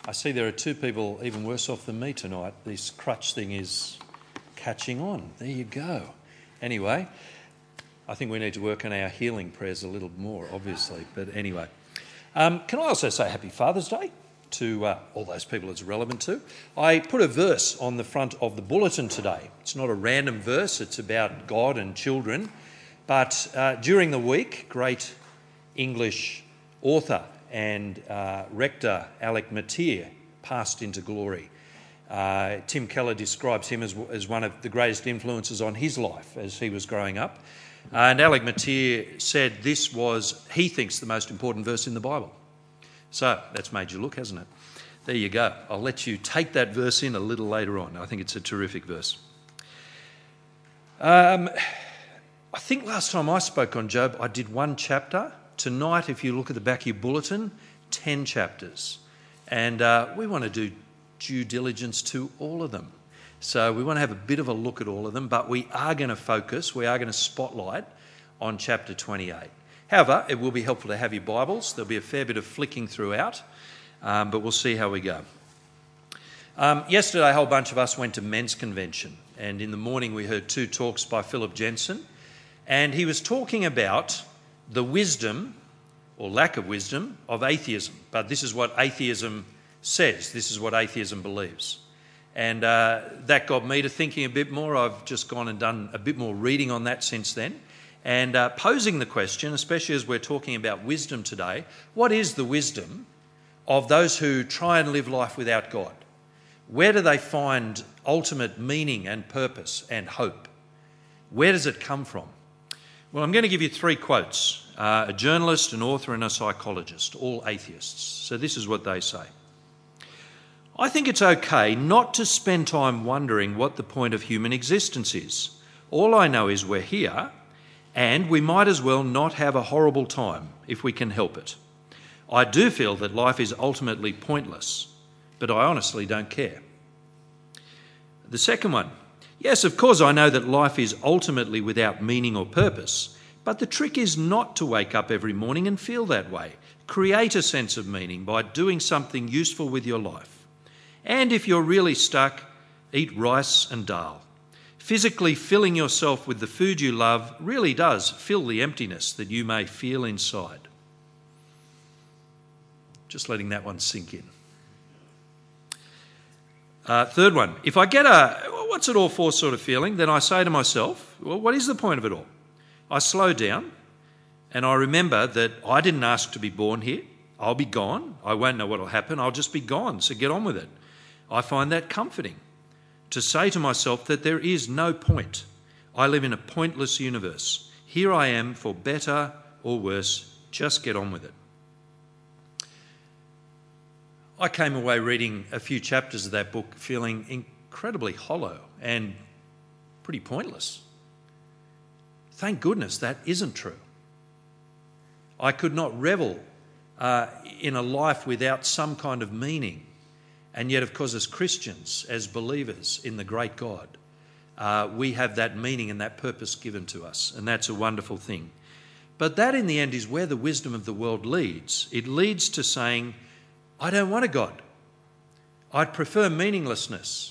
I see there are two people even worse off than me tonight. This crutch thing is catching on. There you go. Anyway, I think we need to work on our healing prayers a little more, obviously. But anyway, can I also say Happy Father's Day to all those people it's relevant to? I put a verse on the front of the bulletin today. It's not a random verse. It's about God and children. But during the week, great English author and rector Alec Motyer passed into glory. Tim Keller describes him as one of the greatest influences on his life as he was growing up. And Alec Motyer said this was, he thinks, the most important verse in the Bible. So that's made you look, hasn't it? There you go. I'll let you take that verse in a little later on. I think it's a terrific verse. I think last time I spoke on Job, I did one chapter. Tonight, if you look at the back of your bulletin, 10 chapters. And we want to do due diligence to all of them. So we want to have a bit of a look at all of them, but we are going to spotlight on chapter 28. However, it will be helpful to have your Bibles. There'll be a fair bit of flicking throughout, but we'll see how we go. Yesterday, a whole bunch of us went to men's convention, and in the morning we heard 2 talks by Philip Jensen, and he was talking about the wisdom, or lack of wisdom, of atheism. But this is what atheism says. This is what atheism believes. And that got me to thinking a bit more. I've just gone and done a bit more reading on that since then. And posing the question, especially as we're talking about wisdom today, what is the wisdom of those who try and live life without God? Where do they find ultimate meaning and purpose and hope? Where does it come from? Well, I'm going to give you 3 quotes, a journalist, an author and a psychologist, all atheists. So this is what they say. I think it's okay not to spend time wondering what the point of human existence is. All I know is we're here, and we might as well not have a horrible time if we can help it. I do feel that life is ultimately pointless, but I honestly don't care. The second one. Yes, of course, I know that life is ultimately without meaning or purpose, but the trick is not to wake up every morning and feel that way. Create a sense of meaning by doing something useful with your life. And if you're really stuck, eat rice and dal. Physically filling yourself with the food you love really does fill the emptiness that you may feel inside. Just letting that one sink in. Third one. If I get what's it all for sort of feeling, then I say to myself, well, what is the point of it all? I slow down and I remember that I didn't ask to be born here. I'll be gone. I won't know what will happen. I'll just be gone. So get on with it. I find that comforting to say to myself that there is no point. I live in a pointless universe. Here I am for better or worse. Just get on with it. I came away reading a few chapters of that book feeling incredibly hollow and pretty pointless. Thank goodness that isn't true. I could not revel in a life without some kind of meaning. And yet, of course, as Christians, as believers in the great God, we have that meaning and that purpose given to us. And that's a wonderful thing. But that in the end is where the wisdom of the world leads. It leads to saying, I don't want a God. I'd prefer meaninglessness.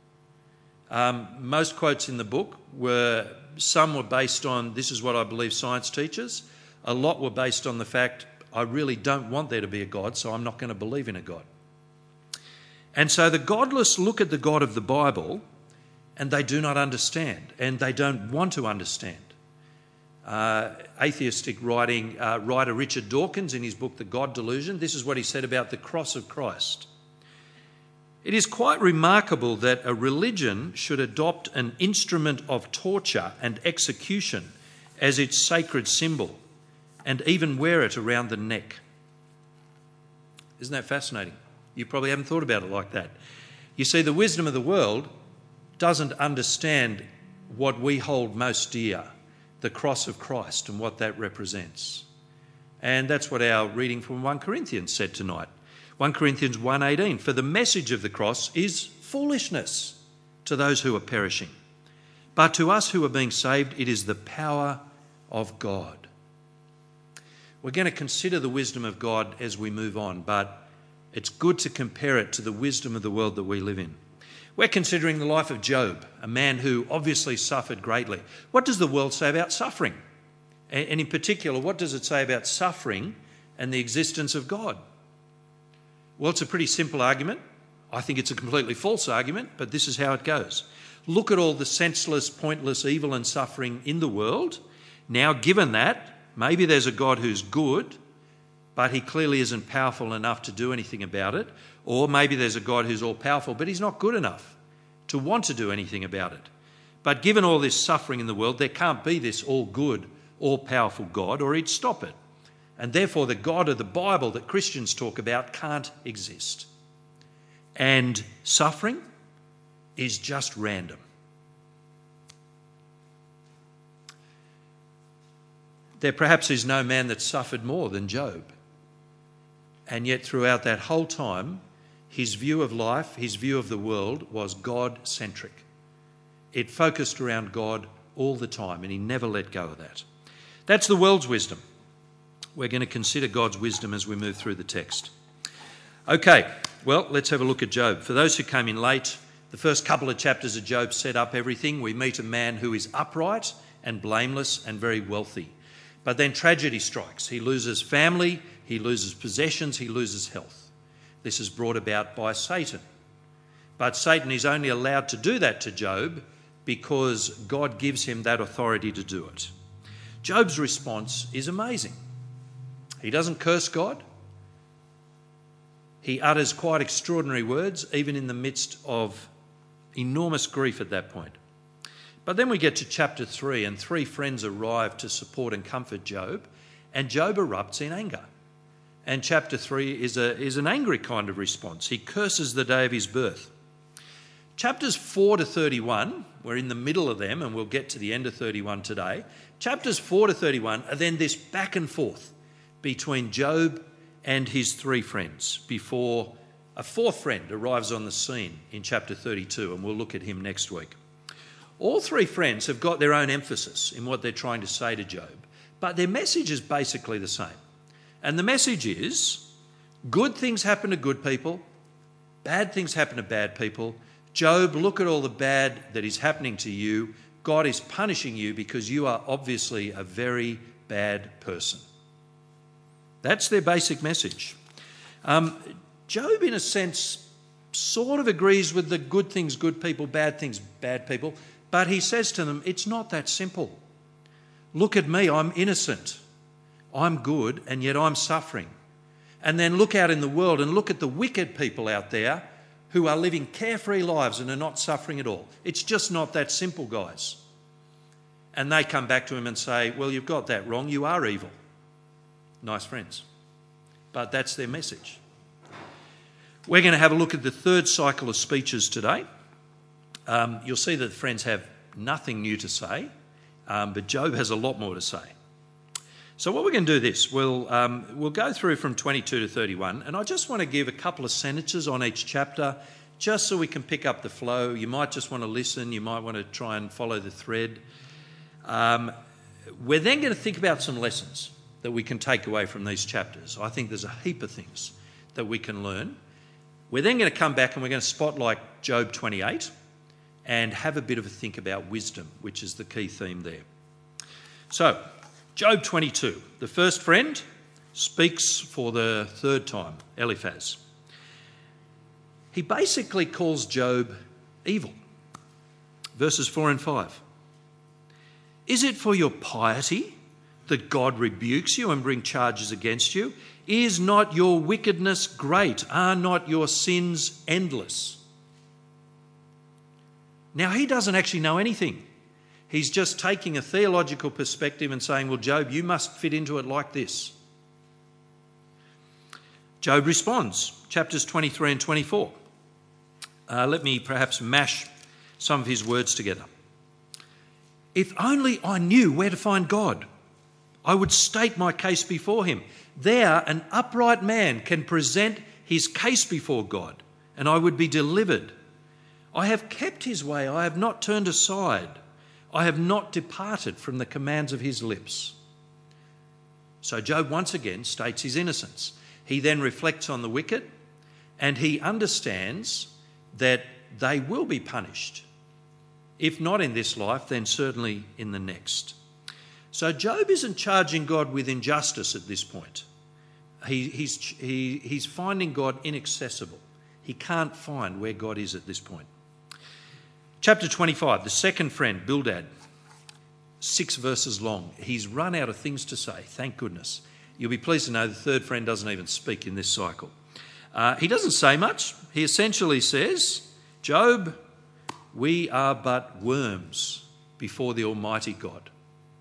Most quotes in the book some were based on, this is what I believe science teaches. A lot were based on the fact, I really don't want there to be a God, so I'm not going to believe in a God. And so the godless look at the God of the Bible and they do not understand and they don't want to understand. Atheistic writer Richard Dawkins in his book The God Delusion, this is what he said about the cross of Christ. It is quite remarkable that a religion should adopt an instrument of torture and execution as its sacred symbol and even wear it around the neck. Isn't that fascinating? You probably haven't thought about it like that. You see, the wisdom of the world doesn't understand what we hold most dear, the cross of Christ and what that represents. And that's what our reading from 1 Corinthians said tonight. 1 Corinthians 1:18, for the message of the cross is foolishness to those who are perishing. But to us who are being saved, it is the power of God. We're going to consider the wisdom of God as we move on, but It's good to compare it to the wisdom of the world that we live in. We're considering the life of Job, a man who obviously suffered greatly. What does the world say about suffering? And in particular, what does it say about suffering and the existence of God? Well, it's a pretty simple argument. I think it's a completely false argument, but this is how it goes. Look at all the senseless, pointless evil and suffering in the world. Now, given that, maybe there's a God who's good, but he clearly isn't powerful enough to do anything about it. Or maybe there's a God who's all-powerful, but he's not good enough to want to do anything about it. But given all this suffering in the world, there can't be this all-good, all-powerful God, or he'd stop it. And therefore, the God of the Bible that Christians talk about can't exist. And suffering is just random. There perhaps is no man that suffered more than Job. And yet throughout that whole time, his view of life, his view of the world was God-centric. It focused around God all the time, and he never let go of that. That's the world's wisdom. We're going to consider God's wisdom as we move through the text. Okay, well, let's have a look at Job. For those who came in late, the first couple of chapters of Job set up everything. We meet a man who is upright and blameless and very wealthy. But then tragedy strikes. He loses family, he loses possessions, he loses health. This is brought about by Satan. But Satan is only allowed to do that to Job because God gives him that authority to do it. Job's response is amazing. He doesn't curse God. He utters quite extraordinary words, even in the midst of enormous grief at that point. But then we get to chapter 3, and 3 friends arrive to support and comfort Job, and Job erupts in anger. And chapter 3 is an angry kind of response. He curses the day of his birth. Chapters 4 to 31, we're in the middle of them, and we'll get to the end of 31 today. Chapters 4 to 31 are then this back and forth between Job and his 3 friends before a 4th friend arrives on the scene in chapter 32, and we'll look at him next week. All 3 friends have got their own emphasis in what they're trying to say to Job, but their message is basically the same. And the message is, good things happen to good people, bad things happen to bad people. Job, look at all the bad that is happening to you. God is punishing you because you are obviously a very bad person. That's their basic message. Job, in a sense, sort of agrees with the good things, good people, bad things, bad people. But he says to them, it's not that simple. Look at me, I'm innocent. I'm good, and yet I'm suffering. And then look out in the world and look at the wicked people out there who are living carefree lives and are not suffering at all. It's just not that simple, guys. And they come back to him and say, well, you've got that wrong. You are evil. Nice friends. But that's their message. We're going to have a look at the 3rd cycle of speeches today. You'll see that the friends have nothing new to say, but Job has a lot more to say. So what we're going to do this, we'll go through from 22 to 31, and I just want to give a couple of sentences on each chapter, just so we can pick up the flow. You might just want to listen, you might want to try and follow the thread. We're then going to think about some lessons that we can take away from these chapters. I think there's a heap of things that we can learn. We're then going to come back and we're going to spotlight Job 28 and have a bit of a think about wisdom, which is the key theme there. So, Job 22, the first friend speaks for the 3rd time, Eliphaz. He basically calls Job evil. Verses 4 and 5. Is it for your piety that God rebukes you and brings charges against you? Is not your wickedness great? Are not your sins endless? Now, he doesn't actually know anything. He's just taking a theological perspective and saying, well, Job, you must fit into it like this. Job responds, chapters 23 and 24. Let me perhaps mash some of his words together. If only I knew where to find God, I would state my case before him. There, an upright man can present his case before God, and I would be delivered. I have kept his way, I have not turned aside. I have not departed from the commands of his lips. So Job once again states his innocence. He then reflects on the wicked and he understands that they will be punished. If not in this life, then certainly in the next. So Job isn't charging God with injustice at this point. He's finding God inaccessible. He can't find where God is at this point. Chapter 25, the second friend, Bildad, 6 verses long. He's run out of things to say, thank goodness. You'll be pleased to know the third friend doesn't even speak in this cycle. He doesn't say much. He essentially says, Job, we are but worms before the Almighty God.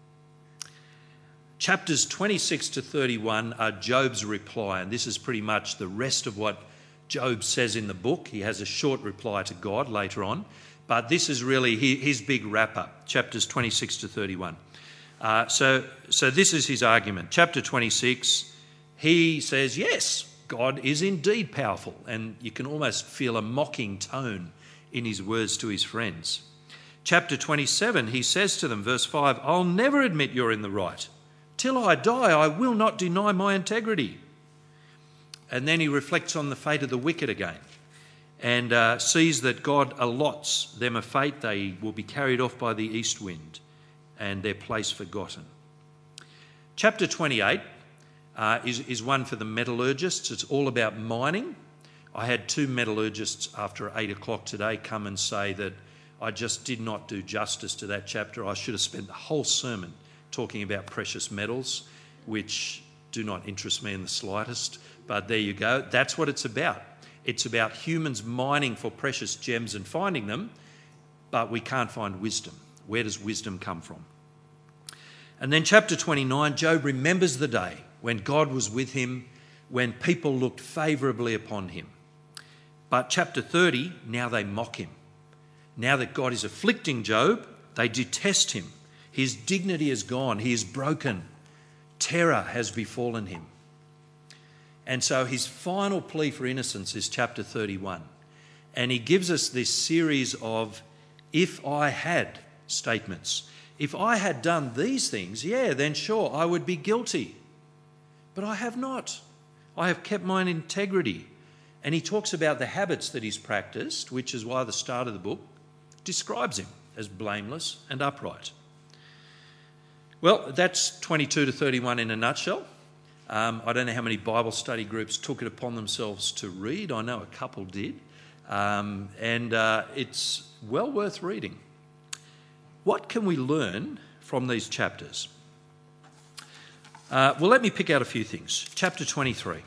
Chapters 26 to 31 are Job's reply, and this is pretty much the rest of what Job says in the book. He has a short reply to God later on, but this is really his big wrap-up, chapters 26 to 31. So this is his argument. Chapter 26, he says, yes, God is indeed powerful, and you can almost feel a mocking tone in his words to his friends. Chapter 27, he says to them, verse 5, I'll never admit you're in the right. Till I die, I will not deny my integrity. And then he reflects on the fate of the wicked again and sees that God allots them a fate. They will be carried off by the east wind and their place forgotten. Chapter 28 is one for the metallurgists. It's all about mining. I had 2 metallurgists after 8 o'clock today come and say that I just did not do justice to that chapter. I should have spent the whole sermon talking about precious metals, which do not interest me in the slightest. But there you go. That's what it's about. It's about humans mining for precious gems and finding them, but we can't find wisdom. Where does wisdom come from? And then chapter 29, Job remembers the day when God was with him, when people looked favourably upon him. But chapter 30, now they mock him. Now that God is afflicting Job, they detest him. His dignity is gone. He is broken. Terror has befallen him. And so his final plea for innocence is chapter 31. And he gives us this series of if I had statements. If I had done these things, yeah, then sure, I would be guilty. But I have not. I have kept my integrity. And he talks about the habits that he's practiced, which is why the start of the book describes him as blameless and upright. Well, that's 22 to 31 in a nutshell. I don't know how many Bible study groups took it upon themselves to read. I know a couple did. And it's well worth reading. What can we learn from these chapters? Well, let me pick out a few things. Chapter 23.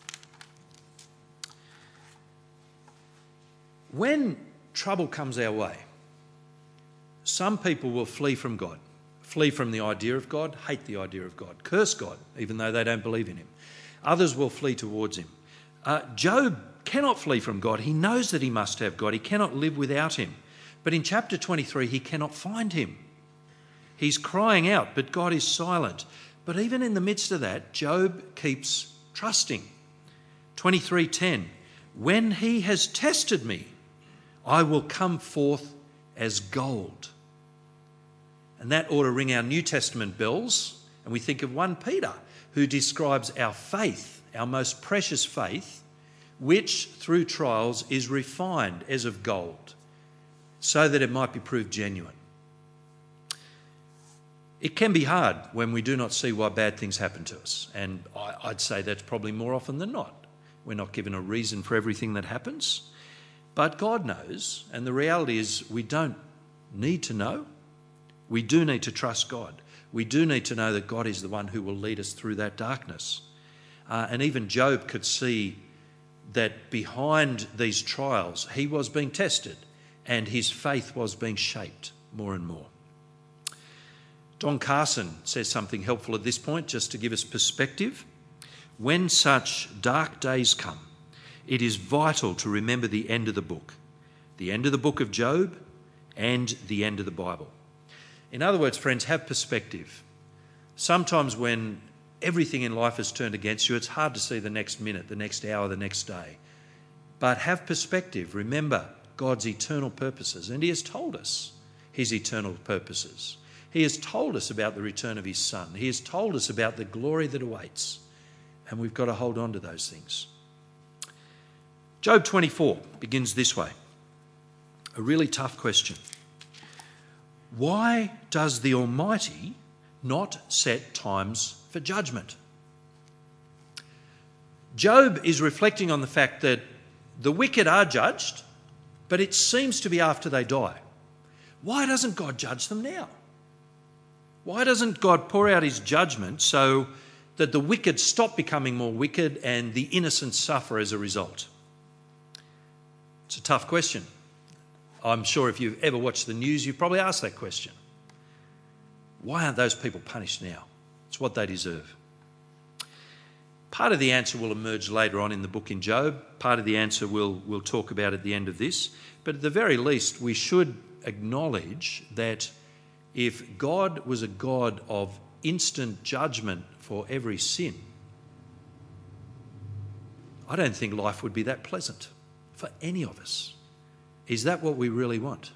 When trouble comes our way, some people will flee from God, flee from the idea of God, hate the idea of God, curse God, even though they don't believe in him. Others will flee towards him. Job cannot flee from God. He knows that he must have God. He cannot live without him. But in chapter 23, he cannot find him. He's crying out, but God is silent. But even in the midst of that, Job keeps trusting. 23:10, when he has tested me, I will come forth as gold. And that ought to ring our New Testament bells. And we think of 1 Peter, who describes our faith, our most precious faith, which through trials is refined as of gold, so that it might be proved genuine. It can be hard when we do not see why bad things happen to us. And I'd say that's probably more often than not. We're not given a reason for everything that happens. But God knows, and the reality is we don't need to know. We do need to trust God. We do need to know that God is the one who will lead us through that darkness. And even Job could see that behind these trials, he was being tested and his faith was being shaped more and more. Don Carson says something helpful at this point, just to give us perspective. When such dark days come, it is vital to remember the end of the book of Job and the end of the Bible. In other words, friends, have perspective. Sometimes when everything in life is turned against you, it's hard to see the next minute, the next hour, the next day. But have perspective. Remember God's eternal purposes. And he has told us his eternal purposes. He has told us about the return of his Son. He has told us about the glory that awaits. And we've got to hold on to those things. Job 24 begins this way. A really tough question. Why does the Almighty not set times for judgment? Job is reflecting on the fact that the wicked are judged, but it seems to be after they die. Why doesn't God judge them now? Why doesn't God pour out his judgment so that the wicked stop becoming more wicked and the innocent suffer as a result? It's a tough question. I'm sure if you've ever watched the news, you've probably asked that question. Why aren't those people punished now? It's what they deserve. Part of the answer will emerge later on in the book in Job. Part of the answer we'll talk about at the end of this. But at the very least, we should acknowledge that if God was a God of instant judgment for every sin, I don't think life would be that pleasant for any of us. Is that what we really want?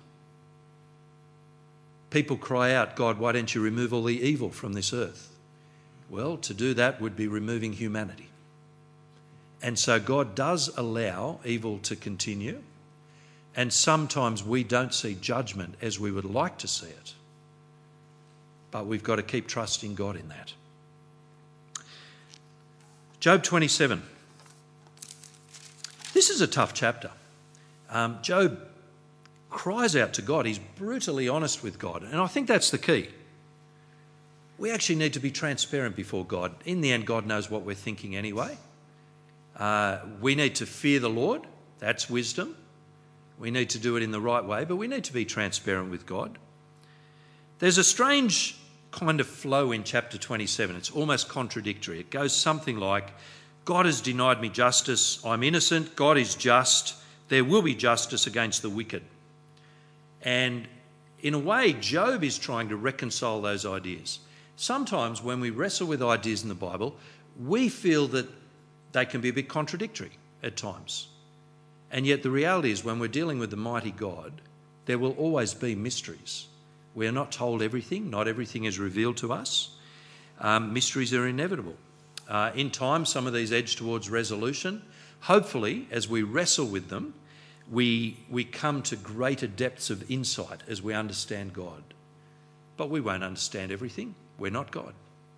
People cry out, God, why don't you remove all the evil from this earth? Well, to do that would be removing humanity. And so God does allow evil to continue, and sometimes we don't see judgment as we would like to see it. But we've got to keep trusting God in that. Job 27. This is a tough chapter. Job cries out to God. He's brutally honest with God. And I think that's the key. We actually need to be transparent before God. In the end, God knows what we're thinking anyway. We need to fear the Lord. That's wisdom. We need to do it in the right way, but we need to be transparent with God. There's a strange kind of flow in chapter 27. It's almost contradictory. It goes something like, God has denied me justice. I'm innocent. God is just. There will be justice against the wicked. And in a way, Job is trying to reconcile those ideas. Sometimes when we wrestle with ideas in the Bible, we feel that they can be a bit contradictory at times. And yet the reality is when we're dealing with the mighty God, there will always be mysteries. We are not told everything. Not everything is revealed to us. Mysteries are inevitable. In time, some of these edge towards resolution. Hopefully, as we wrestle with them, we come to greater depths of insight as we understand God. But we won't understand everything. We're not God.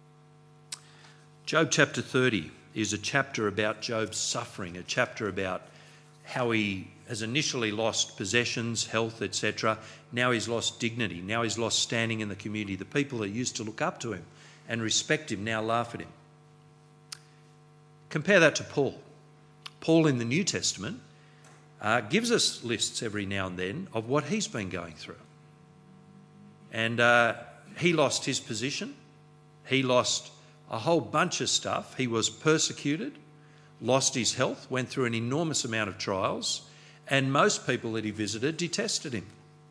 Job chapter 30 is a chapter about Job's suffering, a chapter about how he has initially lost possessions, health, etc. Now he's lost dignity. Now he's lost standing in the community. The people that used to look up to him and respect him now laugh at him. Compare that to Paul. Paul in the New Testament gives us lists every now and then of what he's been going through. And he lost his position. He lost a whole bunch of stuff. He was persecuted, lost his health, went through an enormous amount of trials, and most people that he visited detested him.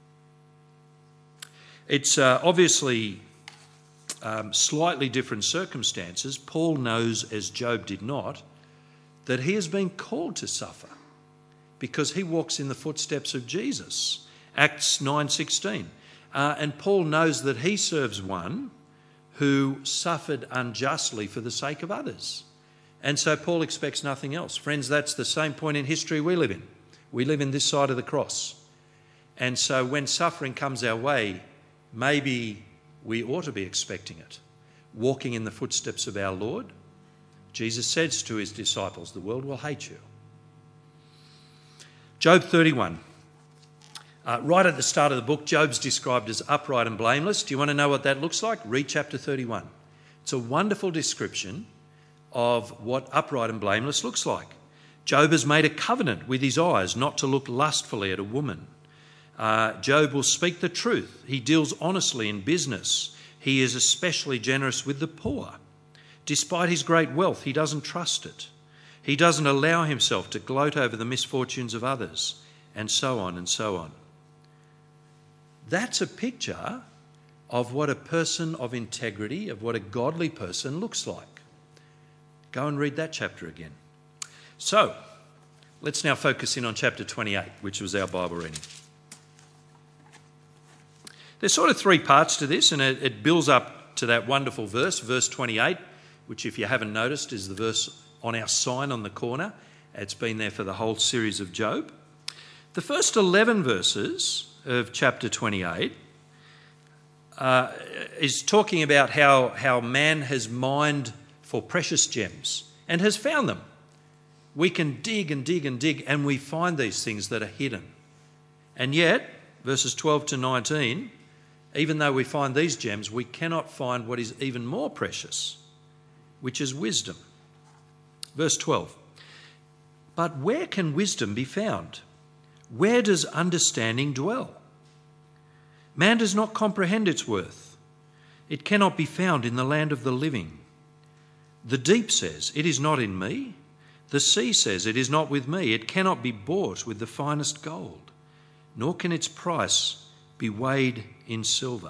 It's obviously slightly different circumstances. Paul knows, as Job did not, that he has been called to suffer because he walks in the footsteps of Jesus. Acts 9:16. And Paul knows that he serves one who suffered unjustly for the sake of others. And so Paul expects nothing else. Friends, that's the same point in history we live in. We live in this side of the cross. And so when suffering comes our way, maybe we ought to be expecting it. Walking in the footsteps of our Lord, Jesus says to his disciples, the world will hate you. Job 31. Right at the start of the book, Job's described as upright and blameless. Do you want to know what that looks like? Read chapter 31. It's a wonderful description of what upright and blameless looks like. Job has made a covenant with his eyes not to look lustfully at a woman. Job will speak the truth. He deals honestly in business. He is especially generous with the poor. Despite his great wealth, he doesn't trust it. He doesn't allow himself to gloat over the misfortunes of others, and so on and so on. That's a picture of what a person of integrity, of what a godly person looks like. Go and read that chapter again. So, let's now focus in on chapter 28, which was our Bible reading. There's sort of three parts to this, and it builds up to that wonderful verse 28, which if you haven't noticed is the verse on our sign on the corner. It's been there for the whole series of Job. The first 11 verses of chapter 28 is talking about how man has mined for precious gems and has found them. We can dig and dig and dig, and we find these things that are hidden. And yet, verses 12 to 19, even though we find these gems, we cannot find what is even more precious, which is wisdom. Verse 12, but where can wisdom be found? Where does understanding dwell? Man does not comprehend its worth. It cannot be found in the land of the living. The deep says, it is not in me. The sea says, it is not with me. It cannot be bought with the finest gold, nor can its price be weighed in silver.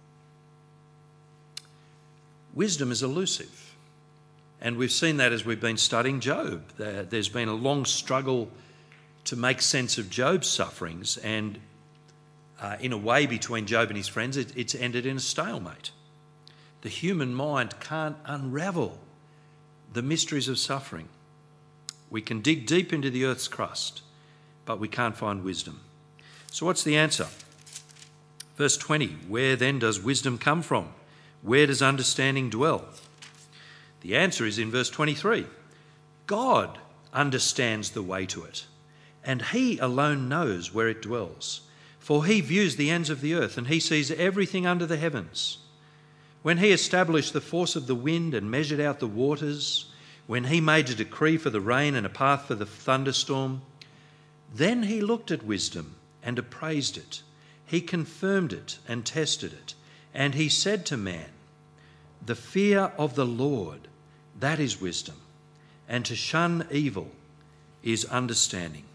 Wisdom is elusive, and we've seen that as we've been studying Job. There's been a long struggle to make sense of Job's sufferings, and in a way between Job and his friends, it's ended in a stalemate. The human mind can't unravel the mysteries of suffering. We can dig deep into the earth's crust, but we can't find wisdom. So what's the answer? Verse 20, where then does wisdom come from? Where does understanding dwell? The answer is in verse 23. God understands the way to it, and he alone knows where it dwells. For he views the ends of the earth, and he sees everything under the heavens. When he established the force of the wind and measured out the waters, when he made a decree for the rain and a path for the thunderstorm, then he looked at wisdom and appraised it. He confirmed it and tested it. And he said to man, the fear of the Lord, that is wisdom, and to shun evil is understanding.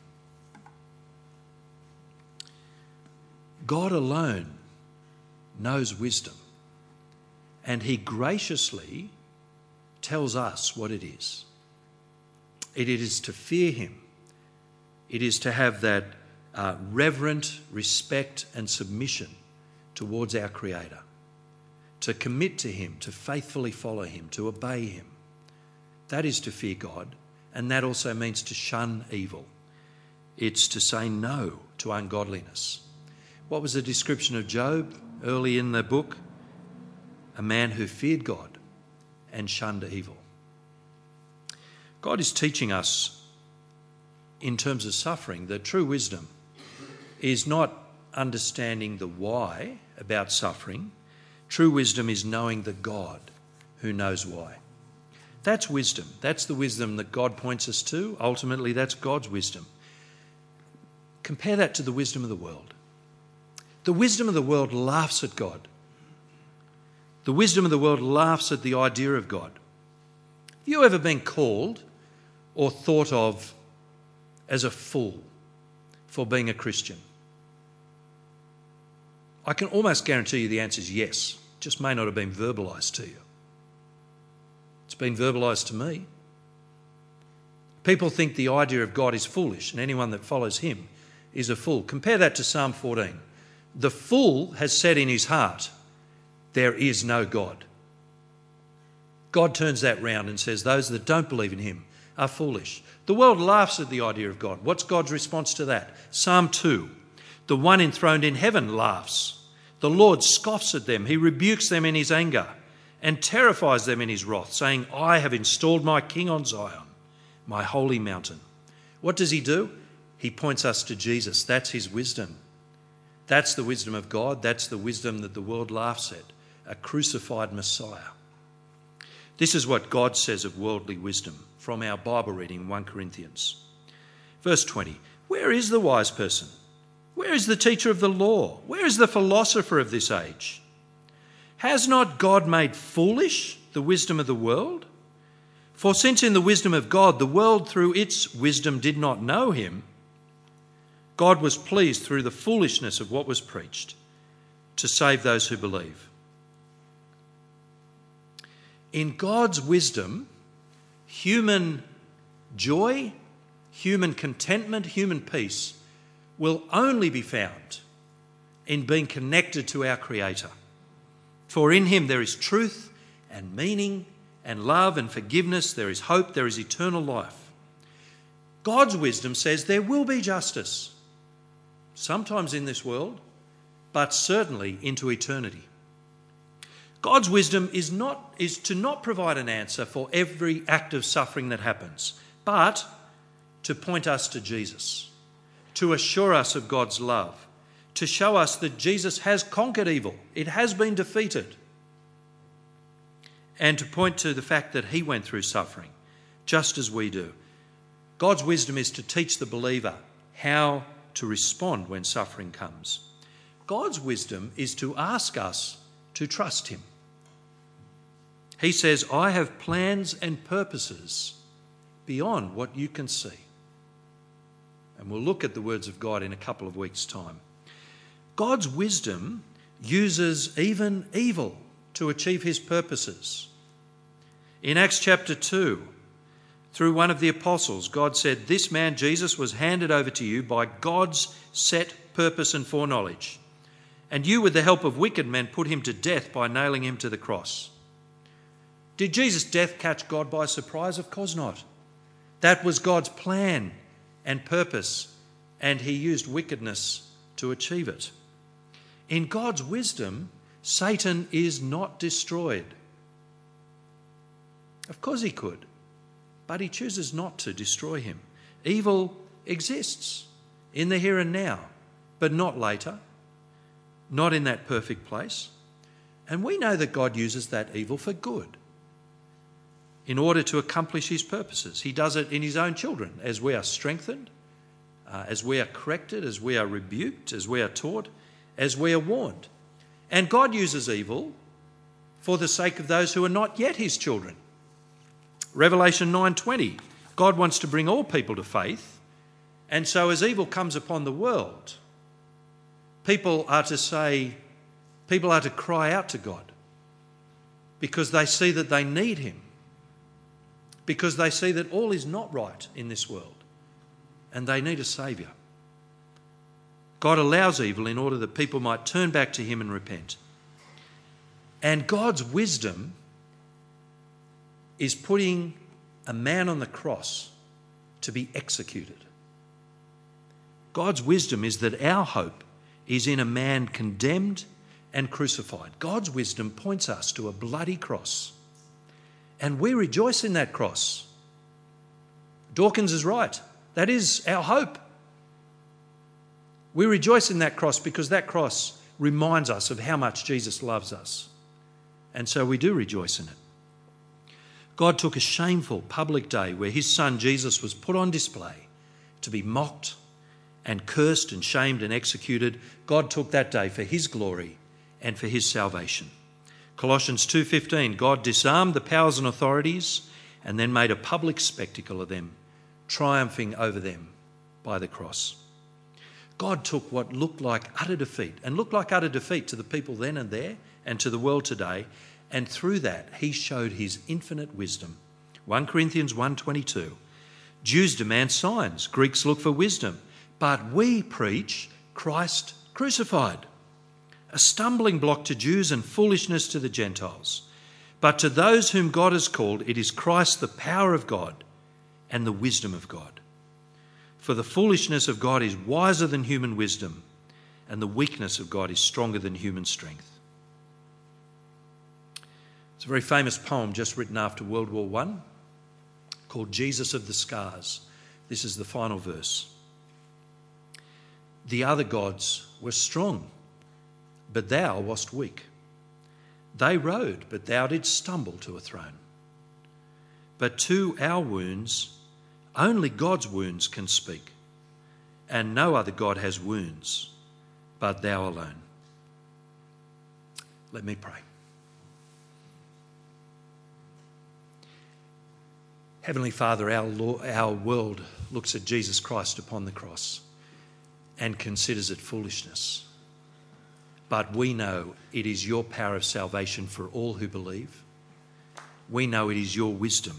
God alone knows wisdom, and he graciously tells us what it is. It is to fear him. It is to have that reverent respect and submission towards our Creator, to commit to him, to faithfully follow him, to obey him. That is to fear God, and that also means to shun evil. It's to say no to ungodliness. What was the description of Job early in the book? A man who feared God and shunned evil. God is teaching us in terms of suffering that true wisdom is not understanding the why about suffering. True wisdom is knowing the God who knows why. That's wisdom. That's the wisdom that God points us to. Ultimately, that's God's wisdom. Compare that to the wisdom of the world. The wisdom of the world laughs at God. The wisdom of the world laughs at the idea of God. Have you ever been called or thought of as a fool for being a Christian? I can almost guarantee you the answer is yes. It just may not have been verbalised to you. It's been verbalised to me. People think the idea of God is foolish, and anyone that follows him is a fool. Compare that to Psalm 14. The fool has said in his heart, there is no God. God turns that round and says those that don't believe in him are foolish. The world laughs at the idea of God. What's God's response to that? Psalm 2. The one enthroned in heaven laughs. The Lord scoffs at them. He rebukes them in his anger and terrifies them in his wrath, saying, I have installed my king on Zion, my holy mountain. What does he do? He points us to Jesus. That's his wisdom. That's the wisdom of God. That's the wisdom that the world laughs at, a crucified Messiah. This is what God says of worldly wisdom from our Bible reading, 1 Corinthians. Verse 20, where is the wise person? Where is the teacher of the law? Where is the philosopher of this age? Has not God made foolish the wisdom of the world? For since in the wisdom of God, the world through its wisdom did not know him, God was pleased through the foolishness of what was preached to save those who believe. In God's wisdom, human joy, human contentment, human peace will only be found in being connected to our Creator. For in him there is truth and meaning and love and forgiveness. There is hope. There is eternal life. God's wisdom says there will be justice, sometimes in this world, but certainly into eternity. God's wisdom is to not provide an answer for every act of suffering that happens, but to point us to Jesus, to assure us of God's love, to show us that Jesus has conquered evil. It has been defeated. And to point to the fact that he went through suffering, just as we do. God's wisdom is to teach the believer how to respond when suffering comes. God's wisdom is to ask us to trust him. He says, I have plans and purposes beyond what you can see. And we'll look at the words of God in a couple of weeks' time. God's wisdom uses even evil to achieve his purposes. In Acts chapter 2, through one of the apostles, God said, this man Jesus was handed over to you by God's set purpose and foreknowledge. And you, with the help of wicked men, put him to death by nailing him to the cross. Did Jesus' death catch God by surprise? Of course not. That was God's plan and purpose, and he used wickedness to achieve it. In God's wisdom, Satan is not destroyed. Of course he could, but he chooses not to destroy him. Evil exists in the here and now, but not later, not in that perfect place. And we know that God uses that evil for good in order to accomplish his purposes. He does it in his own children as we are strengthened, as we are corrected, as we are rebuked, as we are taught, as we are warned. And God uses evil for the sake of those who are not yet his children. Revelation 9:20, God wants to bring all people to faith, and so as evil comes upon the world, people are to cry out to God because they see that they need him, because they see that all is not right in this world and they need a saviour. God allows evil in order that people might turn back to him and repent. And God's wisdom is putting a man on the cross to be executed. God's wisdom is that our hope is in a man condemned and crucified. God's wisdom points us to a bloody cross, and we rejoice in that cross. Dawkins is right. That is our hope. We rejoice in that cross because that cross reminds us of how much Jesus loves us. And so we do rejoice in it. God took a shameful public day where his son Jesus was put on display to be mocked and cursed and shamed and executed. God took that day for his glory and for his salvation. Colossians 2:15, God disarmed the powers and authorities and then made a public spectacle of them, triumphing over them by the cross. God took what looked like utter defeat, and looked like utter defeat to the people then and there and to the world today, and through that he showed his infinite wisdom. 1 Corinthians 1:22, Jews demand signs, Greeks look for wisdom, but we preach Christ crucified, a stumbling block to Jews and foolishness to the Gentiles. But to those whom God has called, it is Christ the power of God and the wisdom of God. For the foolishness of God is wiser than human wisdom, and the weakness of God is stronger than human strength. It's a very famous poem just written after World War I called Jesus of the Scars. This is the final verse. The other gods were strong, but thou wast weak. They rode, but thou didst stumble to a throne. But to our wounds, only God's wounds can speak, and no other God has wounds but thou alone. Let me pray. Heavenly Father, our world looks at Jesus Christ upon the cross and considers it foolishness. But we know it is your power of salvation for all who believe. We know it is your wisdom.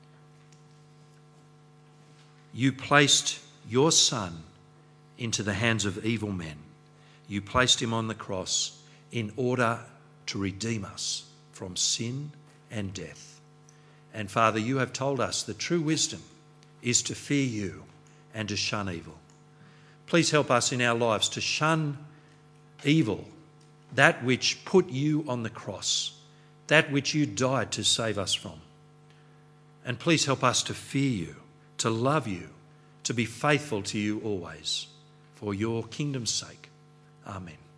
You placed your Son into the hands of evil men. You placed him on the cross in order to redeem us from sin and death. And Father, you have told us the true wisdom is to fear you and to shun evil. Please help us in our lives to shun evil, that which put you on the cross, that which you died to save us from. And please help us to fear you, to love you, to be faithful to you always, for your kingdom's sake. Amen.